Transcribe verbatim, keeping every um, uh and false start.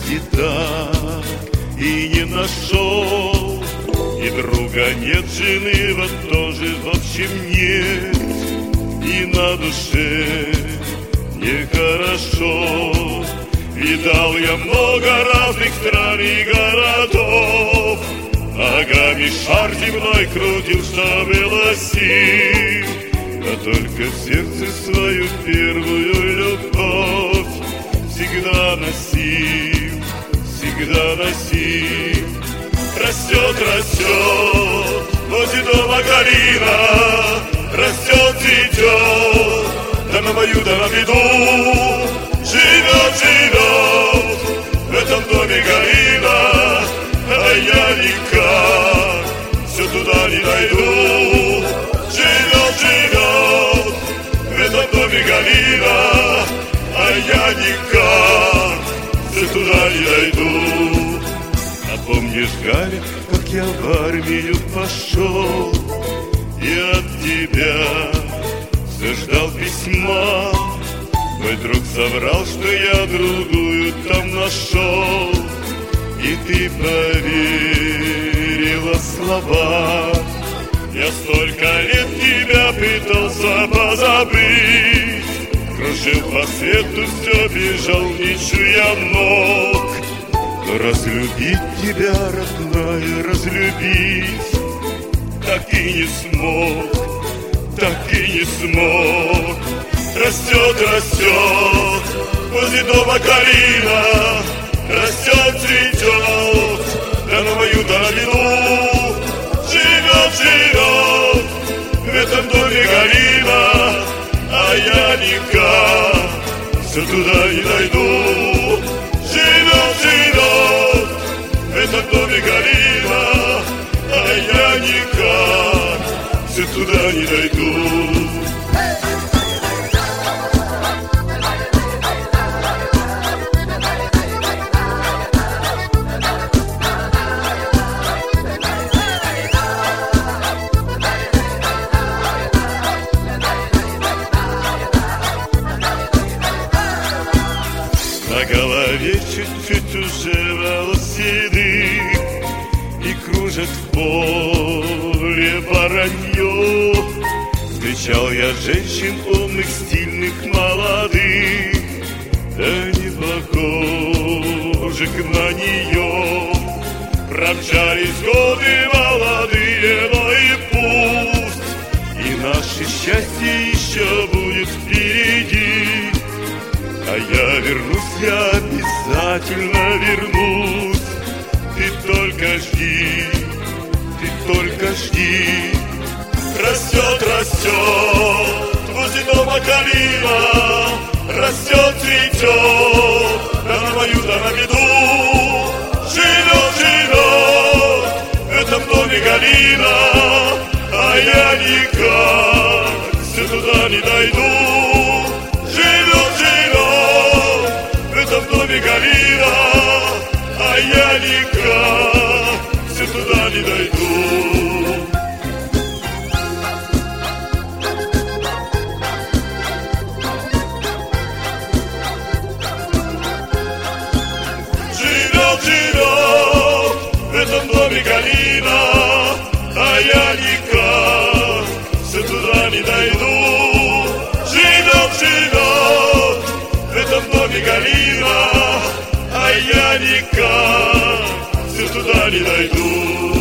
И так и не нашел, и друга нет, жены вот тоже в общем нет, и на душе нехорошо. Видал я много разных стран и городов, ногами шар земной крутил, что было сил, а только в сердце свою первую любовь всегда носил, всегда носил. Растет, растет возле дома калина, растет, цветет, да на мою, да на беду. Живет, живет в этом доме калина, а я никак все туда не дойду. Живет, живет в этом доме калина, а я никак все туда не дойду. А помнишь, Галя, как я в армию пошел, и от тебя все ждал письма? Мой друг соврал, что я другую там нашел, и ты поверила слова. Я столько лет тебя пытался позабыть, кружил по свету, все бежал, не чуя ног. Но разлюбить тебя, родная, разлюбить так и не смог, так и не смог. Растет, растет возле дома калина, растет, цветет, да на мою, да на беду. Живет, живет в этом доме калина, а я никак все туда не дойду. Живет, живет в этом доме калина, а я никак все туда не дойду. На голове чуть-чуть уже волос седых, и кружит в поле воронье. Встречал я женщин умных, стильных, молодых, да не похожих на нее. Промчались годы молодые, но и пусть, и наше счастье еще будет впереди. А я вернусь, я обязательно вернусь. Ты только жди, ты только жди. Растет, растет возле дома калина, растет, цветет, да на мою, да на беду. Живет, живет в этом доме калина, а я никак все туда не дойду. Живет, живет в этом доме калина, а я никак все туда не дойду. Живет, живет в этом доме калина, а я никак все туда не дойду. Живет, живет в этом доме калина, а я никак все туда не дойду.